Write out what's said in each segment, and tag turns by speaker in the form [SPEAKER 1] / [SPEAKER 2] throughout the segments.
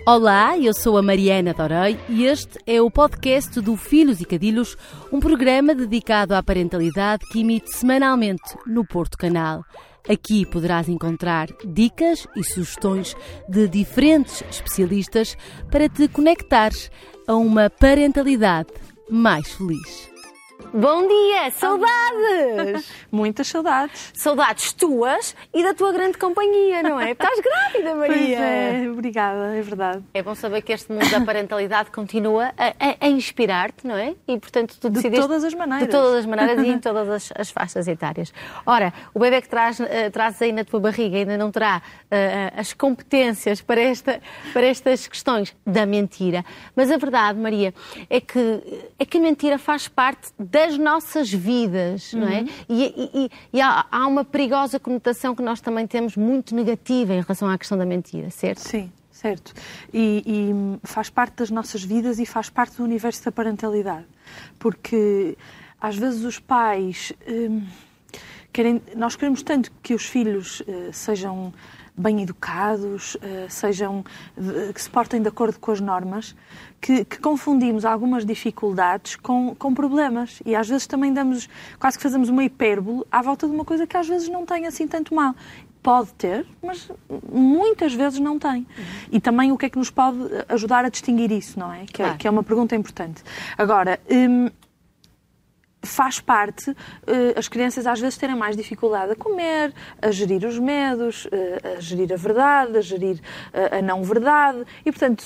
[SPEAKER 1] Olá, eu sou a Mariana Dorei e este é o podcast do Filhos e Cadilhos, um programa dedicado à parentalidade que emite semanalmente no Porto Canal. Aqui poderás encontrar dicas e sugestões de diferentes especialistas para te conectares a uma parentalidade mais feliz. Bom dia! Saudades!
[SPEAKER 2] Muitas saudades.
[SPEAKER 1] Saudades tuas e da tua grande companhia, não é? Estás grávida, Maria!
[SPEAKER 2] Pois é, obrigada, é verdade.
[SPEAKER 1] É bom saber que este mundo da parentalidade continua a inspirar-te, não é? E, portanto, tu decidiste...
[SPEAKER 2] De todas as maneiras.
[SPEAKER 1] De todas as maneiras e em todas as faixas etárias. Ora, o bebê que trazes aí na tua barriga ainda não terá as competências para estas questões da mentira. Mas a verdade, Maria, é que a mentira faz parte das nossas vidas, não é? E há uma perigosa conotação que nós também temos muito negativa em relação à questão da mentira, certo?
[SPEAKER 2] Sim, certo. E faz parte das nossas vidas e faz parte do universo da parentalidade. Porque às vezes os pais nós queremos tanto que os filhos sejam bem educados, que se portem de acordo com as normas, que confundimos algumas dificuldades com problemas. E às vezes também quase que fazemos uma hipérbole à volta de uma coisa que às vezes não tem assim tanto mal. Pode ter, mas muitas vezes não tem. E também o que é que nos pode ajudar a distinguir isso, não é? Que é uma pergunta importante. Agora... faz parte as crianças às vezes terem mais dificuldade a comer, a gerir os medos, a gerir a verdade, a gerir a não verdade. E, portanto,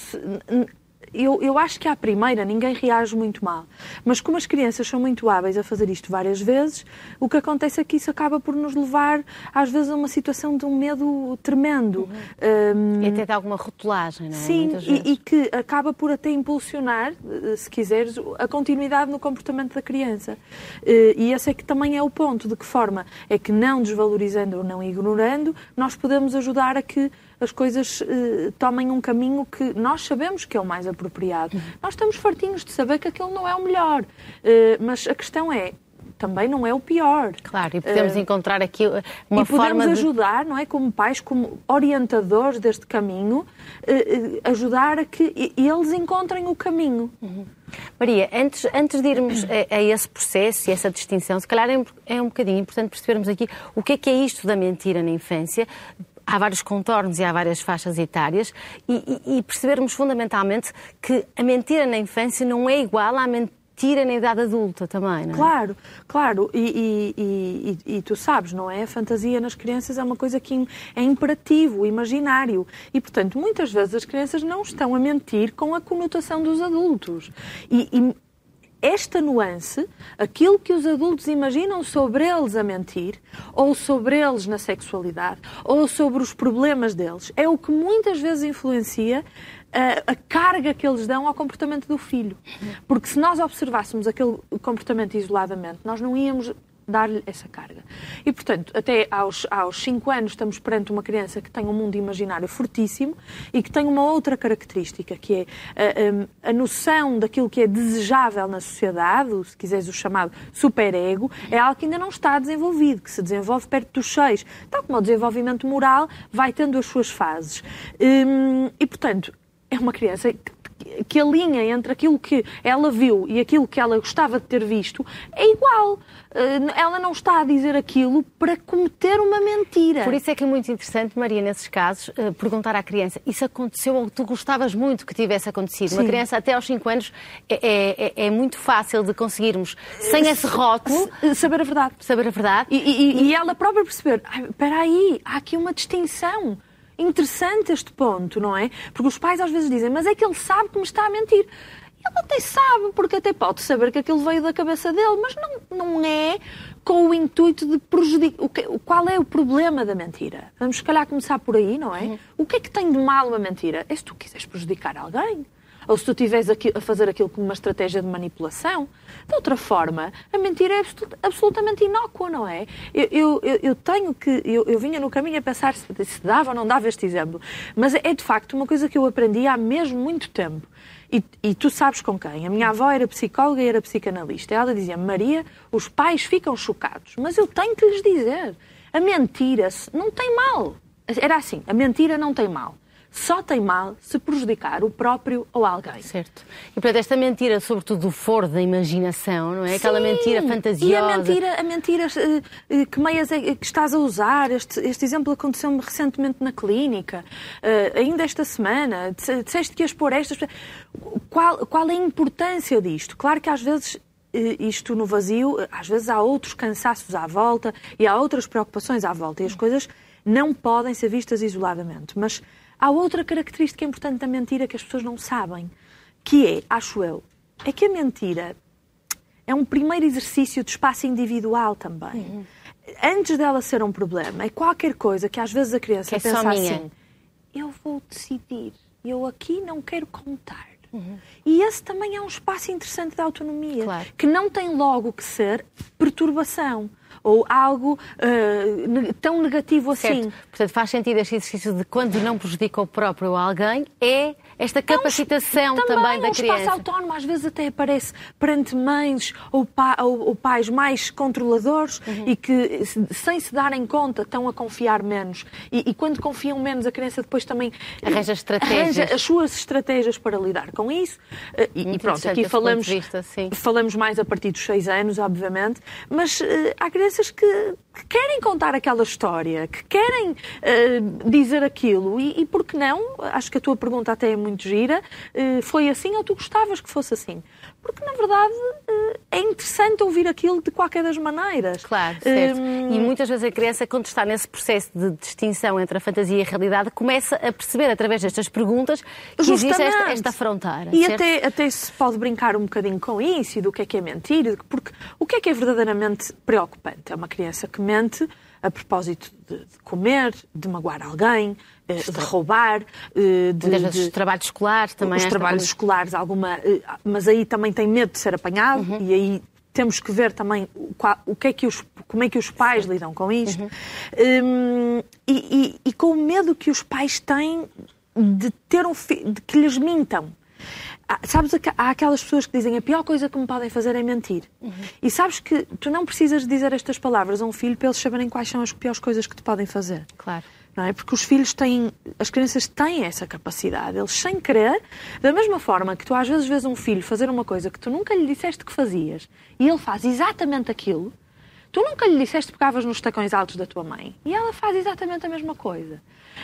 [SPEAKER 2] eu acho que à primeira ninguém reage muito mal. Mas como as crianças são muito hábeis a fazer isto várias vezes, o que acontece é que isso acaba por nos levar, às vezes, a uma situação de um medo tremendo.
[SPEAKER 1] E até de alguma rotulagem, não é?
[SPEAKER 2] Sim, e que acaba por até impulsionar, se quiseres, a continuidade no comportamento da criança. E esse é que também é o ponto, de que forma é que, não desvalorizando ou não ignorando, nós podemos ajudar a que as coisas tomem um caminho que nós sabemos que é o mais apropriado. Nós estamos fartinhos de saber que aquilo não é o melhor. Mas a questão é, também não é o pior.
[SPEAKER 1] Claro, e podemos encontrar aqui uma forma de...
[SPEAKER 2] E podemos ajudar, não é? Como pais, como orientadores deste caminho, ajudar a que eles encontrem o caminho.
[SPEAKER 1] Maria, antes de irmos a esse processo e essa distinção, se calhar é um bocadinho importante percebermos aqui o que é isto da mentira na infância. Há vários contornos e há várias faixas etárias e percebermos fundamentalmente que a mentira na infância não é igual à mentira na idade adulta também, não é? Claro. E tu sabes, não é? A fantasia nas crianças é uma coisa que é imperativo, imaginário. E, portanto, muitas vezes as crianças não estão a mentir com a conotação dos adultos. Esta nuance, aquilo que os adultos imaginam sobre eles a mentir, ou sobre eles na sexualidade, ou sobre os problemas deles, é o que muitas vezes influencia a carga que eles dão ao comportamento do filho. Porque se nós observássemos aquele comportamento isoladamente, nós não íamos dar-lhe essa carga. E, portanto, até aos 5 anos estamos perante uma criança que tem um mundo imaginário fortíssimo e que tem uma outra característica, que é a noção daquilo que é desejável na sociedade, se quiseres o chamado superego, é algo que ainda não está desenvolvido, que se desenvolve perto dos 6. Tal como o desenvolvimento moral vai tendo as suas fases. E, portanto, é uma criança que a linha entre aquilo que ela viu e aquilo que ela gostava de ter visto é igual. Ela não está a dizer aquilo para cometer uma mentira. Por isso é que é muito interessante, Maria, nesses casos, perguntar à criança: isso aconteceu ou tu gostavas muito que tivesse acontecido? Sim. Uma criança até aos 5 anos é muito fácil de conseguirmos, sem esse rótulo,
[SPEAKER 2] saber a verdade.
[SPEAKER 1] Saber a verdade.
[SPEAKER 2] E ela própria perceber: espera aí, há aqui uma distinção. Interessante este ponto, não é? Porque os pais às vezes dizem: mas é que ele sabe que me está a mentir. Ele até sabe, porque até pode saber que aquilo veio da cabeça dele, mas não é com o intuito de prejudicar. Qual é o problema da mentira? Vamos, se calhar, começar por aí, não é? O que é que tem de mal uma mentira? É se tu quiseres prejudicar alguém. Ou se tu estiveres a fazer aquilo como uma estratégia de manipulação. De outra forma, a mentira é absolutamente inócua, não é? Eu vinha no caminho a pensar se dava ou não dava este exemplo. Mas é, de facto, uma coisa que eu aprendi há mesmo muito tempo. E tu sabes com quem? A minha avó era psicóloga e era psicanalista. Ela dizia: Maria, os pais ficam chocados. Mas eu tenho que lhes dizer, a mentira não tem mal. Era assim, a mentira não tem mal. só tem mal se prejudicar o próprio ou alguém.
[SPEAKER 1] Certo. E, portanto, esta mentira, sobretudo do foro da imaginação, não é?
[SPEAKER 2] Sim,
[SPEAKER 1] aquela mentira fantasiosa.
[SPEAKER 2] E a mentira que meias é que estás a usar. Este exemplo aconteceu-me recentemente na clínica, ainda esta semana. Disseste que ias pôr estas... Qual é a importância disto? Claro que às vezes... isto no vazio, às vezes há outros cansaços à volta e há outras preocupações à volta e as coisas não podem ser vistas isoladamente. Mas há outra característica importante da mentira que as pessoas não sabem, que é, acho eu, é que a mentira é um primeiro exercício de espaço individual também. Antes dela ser um problema, é qualquer coisa que às vezes a criança pensa assim, eu vou decidir, eu aqui não quero contar. E esse também é um espaço interessante de autonomia,
[SPEAKER 1] claro,
[SPEAKER 2] que não tem logo que ser perturbação ou algo tão negativo assim.
[SPEAKER 1] Certo. Portanto, faz sentido este exercício de quando não prejudica o próprio ou alguém, é esta capacitação também da criança.
[SPEAKER 2] Espaço autónomo, às vezes até aparece perante mães ou pais mais controladores e que, sem se darem conta, estão a confiar menos. E quando confiam menos, a criança depois também
[SPEAKER 1] arranja
[SPEAKER 2] as suas estratégias para lidar com isso. E pronto, aqui falamos mais a partir dos 6 anos, obviamente, mas há crianças que querem contar aquela história, que querem dizer aquilo. E por que não? Acho que a tua pergunta até é muito gira. Foi assim ou tu gostavas que fosse assim? Porque, na verdade, é interessante ouvir aquilo de qualquer das maneiras.
[SPEAKER 1] Claro, certo. E muitas vezes a criança, quando está nesse processo de distinção entre a fantasia e a realidade, começa a perceber, através destas perguntas, que existe esta fronteira.
[SPEAKER 2] E até se pode brincar um bocadinho com isso e do que é mentira, porque o que é verdadeiramente preocupante? É uma criança que mente a propósito de comer, de magoar alguém, de roubar,
[SPEAKER 1] de trabalhos escolares também.
[SPEAKER 2] Os trabalhos escolares, mas aí também tem medo de ser apanhado e aí temos que ver também como é que os pais lidam com isto. E com o medo que os pais têm de ter de que lhes mintam. Sabes, há aquelas pessoas que dizem a pior coisa que me podem fazer é mentir. E sabes que tu não precisas dizer estas palavras a um filho para eles saberem quais são as piores coisas que te podem fazer.
[SPEAKER 1] Claro.
[SPEAKER 2] Não é? Porque as crianças têm essa capacidade. Eles, sem querer, da mesma forma que tu às vezes vês um filho fazer uma coisa que tu nunca lhe disseste que fazias e ele faz exatamente aquilo, tu nunca lhe disseste que pegavas nos tacões altos da tua mãe e ela faz exatamente a mesma coisa.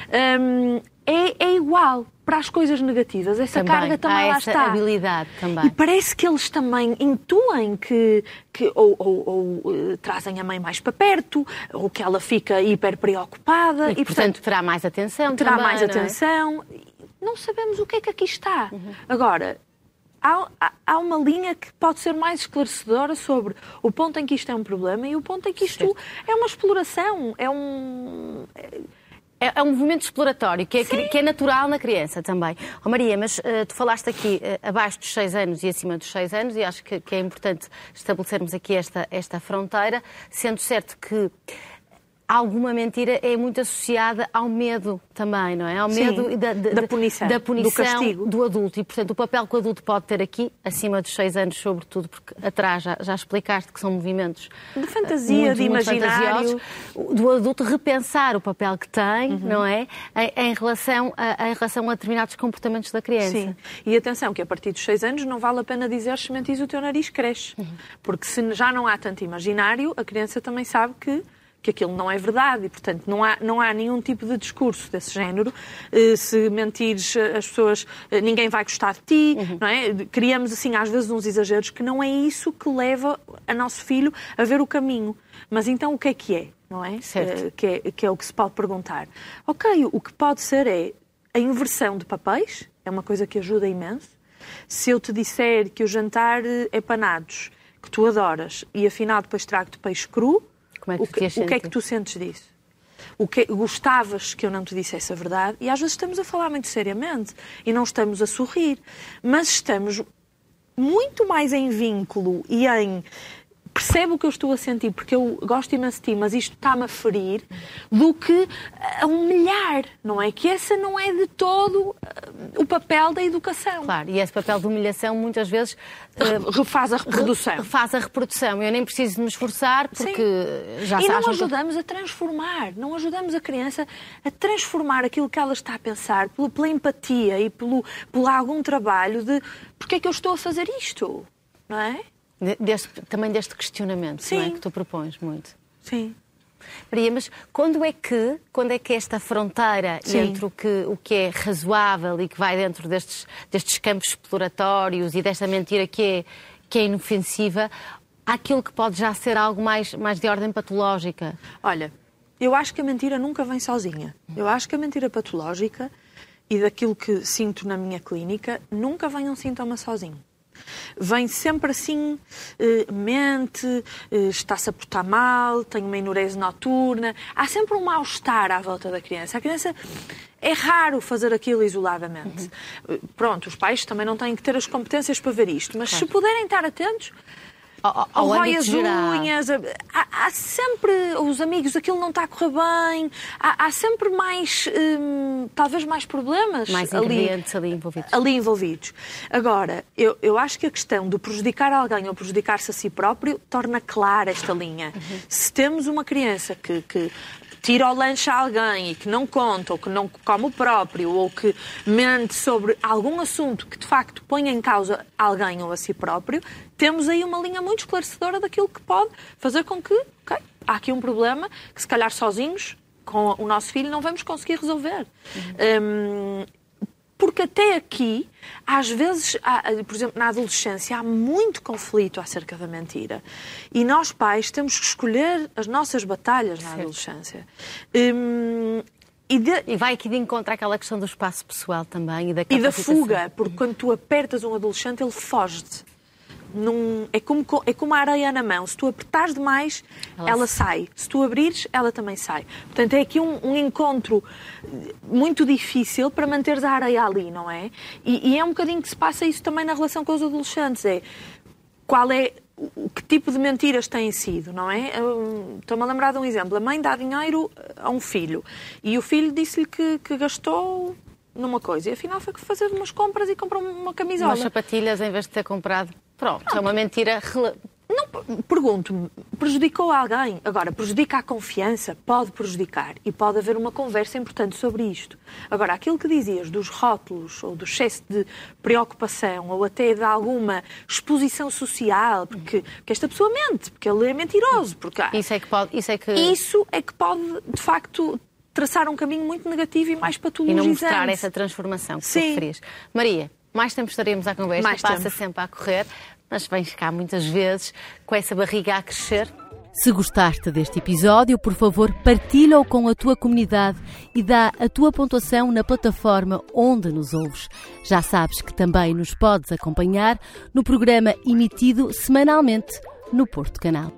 [SPEAKER 2] É igual para as coisas negativas. Essa carga também lá está.
[SPEAKER 1] Essa habilidade também.
[SPEAKER 2] E parece que eles também intuem que trazem a mãe mais para perto, ou que ela fica hiper preocupada.
[SPEAKER 1] E portanto, terá mais atenção
[SPEAKER 2] terá
[SPEAKER 1] também,
[SPEAKER 2] mais atenção. Não sabemos o que é que aqui está. Agora, há uma linha que pode ser mais esclarecedora sobre o ponto em que isto é um problema e o ponto em que isto é uma exploração, é um
[SPEAKER 1] movimento exploratório, que é natural na criança também. Oh, Maria, mas tu falaste aqui abaixo dos 6 anos e acima dos 6 anos, e acho que é importante estabelecermos aqui esta fronteira, sendo certo que alguma mentira é muito associada ao medo também, não é? Ao medo da punição, do castigo do adulto. E, portanto, o papel que o adulto pode ter aqui, acima dos 6 anos, sobretudo, porque atrás já explicaste que são movimentos
[SPEAKER 2] de fantasia, de imaginário,
[SPEAKER 1] do adulto repensar o papel que tem, não é? Em relação a determinados comportamentos da criança.
[SPEAKER 2] Sim. E atenção, que a partir dos 6 anos não vale a pena dizer se mentis o teu nariz cresce. Porque se já não há tanto imaginário, a criança também sabe que aquilo não é verdade e, portanto, não há nenhum tipo de discurso desse género. Se mentires, as pessoas, ninguém vai gostar de ti, não é? Criamos, assim, às vezes uns exageros que não é isso que leva a nosso filho a ver o caminho. Mas então o que é? Não é?
[SPEAKER 1] Certo.
[SPEAKER 2] Que é o que se pode perguntar. Ok, o que pode ser é a inversão de papéis, é uma coisa que ajuda imenso. Se eu te disser que o jantar é panados, que tu adoras, e afinal depois trago-te peixe cru, o que é que tu sentes disso? Gostavas que eu não te dissesse a verdade? E às vezes estamos a falar muito seriamente e não estamos a sorrir, mas estamos muito mais em vínculo e em percebe o que eu estou a sentir, porque eu gosto imenso de ti, mas isto está-me a ferir, do que a humilhar, não é? Que esse não é de todo o papel da educação.
[SPEAKER 1] Claro, e esse papel de humilhação muitas vezes
[SPEAKER 2] refaz a reprodução.
[SPEAKER 1] Refaz a reprodução. Eu nem preciso de me esforçar porque já
[SPEAKER 2] E não
[SPEAKER 1] acham
[SPEAKER 2] ajudamos a transformar, não ajudamos a criança a transformar aquilo que ela está a pensar pela empatia e por algum trabalho de porque é que eu estou a fazer isto, não é?
[SPEAKER 1] Também deste questionamento, não é? Que tu propões muito.
[SPEAKER 2] Sim.
[SPEAKER 1] Maria, mas quando é que esta fronteira entre o que é razoável e que vai dentro destes campos exploratórios e desta mentira que é inofensiva, àquilo que pode já ser algo mais de ordem patológica?
[SPEAKER 2] Olha, eu acho que a mentira nunca vem sozinha. Eu acho que a mentira patológica e daquilo que sinto na minha clínica nunca vem um sintoma sozinho. Vem sempre assim, mente, está-se a portar mal, tem uma enurese noturna. Há sempre um mal-estar à volta da criança. A criança é raro fazer aquilo isoladamente. Pronto, os pais também não têm que ter as competências para ver isto, mas se puderem estar atentos, rói as unhas, há sempre os amigos, aquilo não está a correr bem, há sempre mais, talvez mais problemas
[SPEAKER 1] mais ingredientes ali envolvidos.
[SPEAKER 2] Agora, eu acho que a questão de prejudicar alguém ou prejudicar-se a si próprio torna clara esta linha. Se temos uma criança que tira o lanche a alguém e que não conta, ou que não come o próprio, ou que mente sobre algum assunto que de facto põe em causa alguém ou a si próprio, temos aí uma linha muito esclarecedora daquilo que pode fazer com que, há aqui um problema que se calhar sozinhos, com o nosso filho, não vamos conseguir resolver. Porque até aqui, às vezes, por exemplo, na adolescência, há muito conflito acerca da mentira. E nós, pais, temos que escolher as nossas batalhas na adolescência.
[SPEAKER 1] E vai aqui de encontro àquela questão do espaço pessoal também e da capacitação.
[SPEAKER 2] E da fuga, porque quando tu apertas um adolescente, ele foge-te. É como a areia na mão. Se tu apertares demais, ela sai. Se tu abrires, ela também sai. Portanto, é aqui um encontro muito difícil para manteres a areia ali, não é? E é um bocadinho que se passa isso também na relação com os adolescentes. Que tipo de mentiras têm sido, não é? Estou-me a lembrar de um exemplo. A mãe dá dinheiro a um filho e o filho disse-lhe que gastou numa coisa e afinal foi fazer umas compras e comprou uma camisola.
[SPEAKER 1] Umas sapatilhas em vez de ter comprado. Pronto, é uma mentira.
[SPEAKER 2] Não, pergunto-me, prejudicou alguém? Agora, prejudica a confiança? Pode prejudicar e pode haver uma conversa importante sobre isto. Agora, aquilo que dizias dos rótulos ou do excesso de preocupação ou até de alguma exposição social, porque esta pessoa mente, porque ele é mentiroso. Porque
[SPEAKER 1] Isso é que pode,
[SPEAKER 2] de facto, traçar um caminho muito negativo e mais patologizante.
[SPEAKER 1] E não mostrar essa transformação que tu referias. Maria, mais tempo estaremos à conversa, passa sempre a correr, mas vens cá muitas vezes com essa barriga a crescer. Se gostaste deste episódio, por favor, partilha-o com a tua comunidade e dá a tua pontuação na plataforma onde nos ouves. Já sabes que também nos podes acompanhar no programa emitido semanalmente no Porto Canal.